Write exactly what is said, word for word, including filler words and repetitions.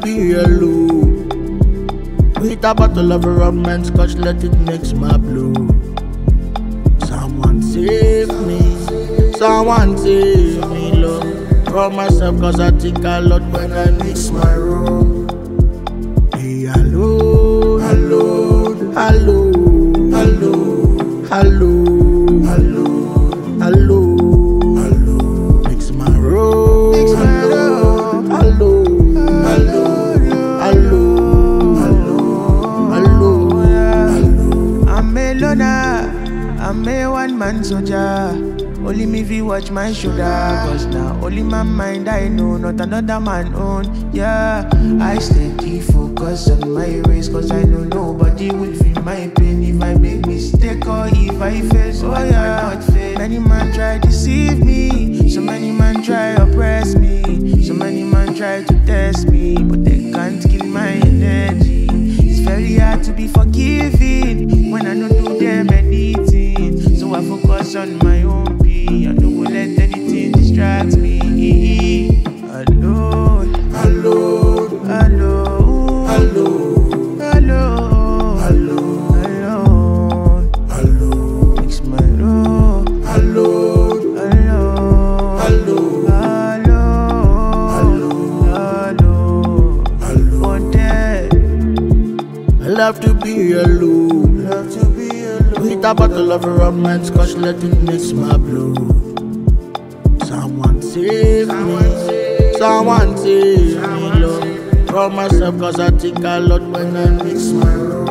be alone with a bottle of rum and scotch, let it mix my blood. Someone save me, someone save me, Lord, from myself, cause I think a lot when I mix my rum. Be alone, alone, alone, alone, alone, alone, alone, alone. Mix my rum, mix my rum, alone, alone, alone, alone, alone. I'm a loner, I'm a one-man soldier. Only me fi watch my shoulder, cause now only my mind I know, not another man own. Yeah, I steady focus on my race, cause I know nobody will feel my pain if I make mistake or if I fail. So I not fail. Many man try deceive me, so many man try oppress me, so many man try to test me, but they can't kill my energy. It's very hard to be forgiving when I don't do them anything, so I focus on my own peace. I don't let anything distract me. Alone, alone, alone, alone, alone, alone, alone, alone. Mix my room. alone, Alone, alone, alone, alone, alone. one day. I love to be alone, love to be alone with a bottle of rum and scotch, let it mix my blood. Someone save me, someone save me, Lord, from myself, cause I think a lot when I mix my rum.